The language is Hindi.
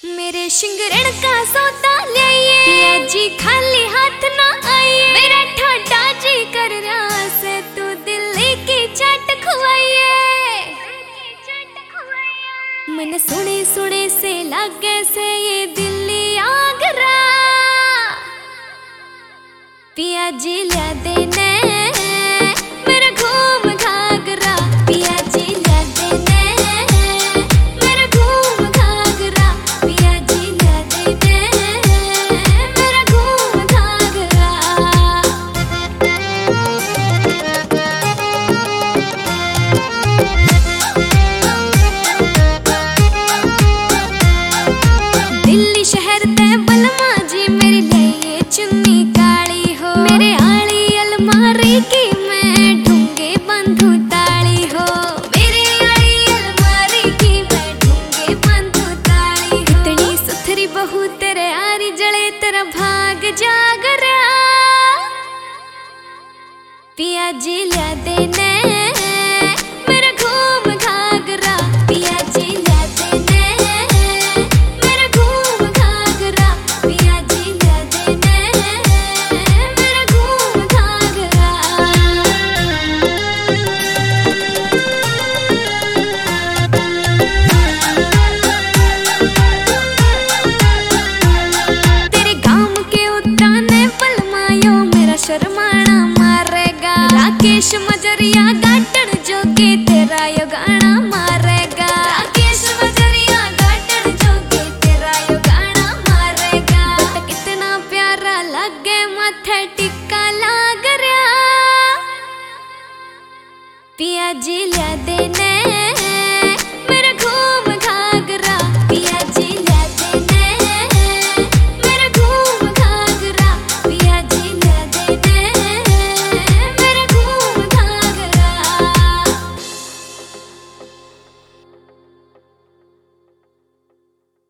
मेरे शिंगरण का सौदा लाइए पिया जी, खाली हाथ ना आइए। मेरा ठाडा जी कर रहा से तू दिल्ली की चाट खुआइए। मन सुने सुने से लागे से ये दिल्ली आगरा, पिया जी ला देने मेरा घूम घाघरा। पिया जी ला देने मेरा घूम घाघरा। पिया जी ला देने मेरा घूम घाघरा। दिल्ली शहर ते बलमा जी मेरी लिए चुन्नी काली हो। मेरे आली अलमारी की मैं ढूंगे बंधु ताली हो। मेरे आली अलमारी की मैं ढूंगे बंधु ताली हो। इतनी सुथरी बहू तेरे आरी जले तेरा भाग जागरा। पिया जी ला देने मेरा घूम घाघरा। पिया जी ला देने मेरा घूम घाघरा। पिया जी ला देने मेरा घूम घाघरा। तेरे गांव के उताने पलमायो मेरा शर्माना मारेगा। राकेश मजरिया